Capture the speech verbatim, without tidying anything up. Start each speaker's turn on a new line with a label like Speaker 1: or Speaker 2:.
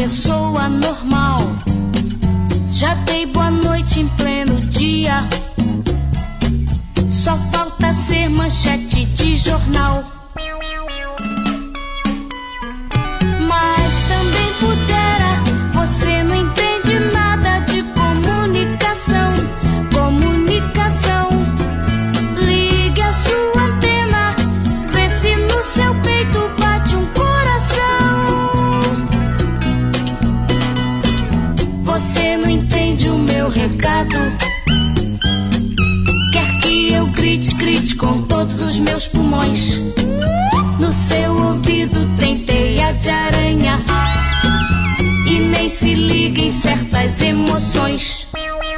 Speaker 1: pessoa normal. Já dei boa noite em pleno dia. Só falta ser manchete de jornal. Mas também pudera. Você não entende nada de comunicação. Comunicação. Ligue a sua antena. Vê se no seu peito bate um coração. Você não entende o meu recado. Quer que eu grite, grite com todos os meus pulmões. No seu ouvido tem teia de aranha. E nem se liga em certas emoções.